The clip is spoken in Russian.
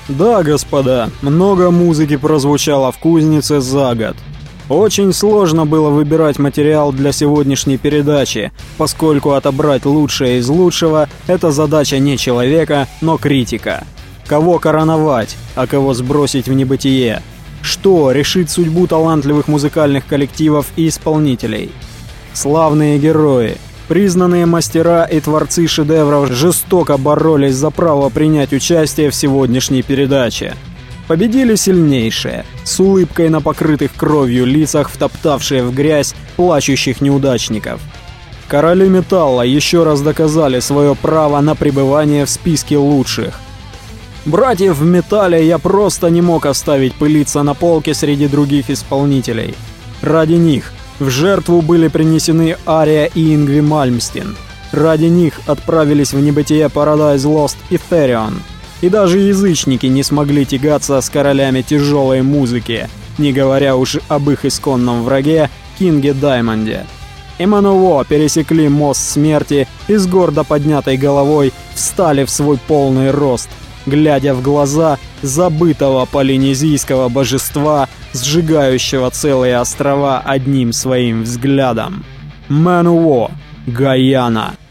Да, господа, много музыки прозвучало в кузнице за год. Очень сложно было выбирать материал для сегодняшней передачи, поскольку отобрать лучшее из лучшего – это задача не человека, но критика. Кого короновать, а кого сбросить в небытие? Что решит судьбу талантливых музыкальных коллективов и исполнителей? Славные герои, признанные мастера и творцы шедевров жестоко боролись за право принять участие в сегодняшней передаче. Победили сильнейшие, с улыбкой на покрытых кровью лицах, втоптавшие в грязь плачущих неудачников. Короли металла еще раз доказали свое право на пребывание в списке лучших. Братьев в металле я просто не мог оставить пылиться на полке среди других исполнителей. Ради них в жертву были принесены Ария и Ингви Мальмстен. Ради них отправились в небытие Paradise Lost и Therion. И даже язычники не смогли тягаться с королями тяжелой музыки, не говоря уж об их исконном враге Кинге Даймонде. И Манowar пересекли мост смерти и с гордо поднятой головой встали в свой полный рост, глядя в глаза забытого полинезийского божества, сжигающего целые острова одним своим взглядом. Манowar, Гайана.